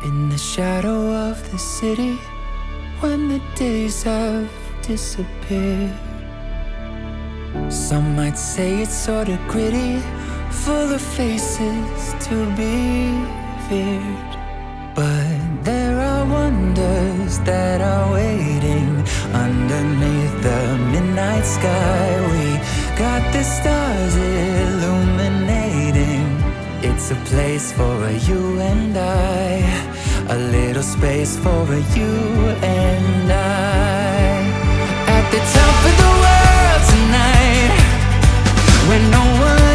In the shadow of the city, when the days have disappeared. Some might say it's sorta gritty, full of faces to be feared. But there are wonders that are waiting underneath the midnight sky. We got the stars illuminating. It's a place for you and I, a little space for you and I. At the top of the world tonight, when no one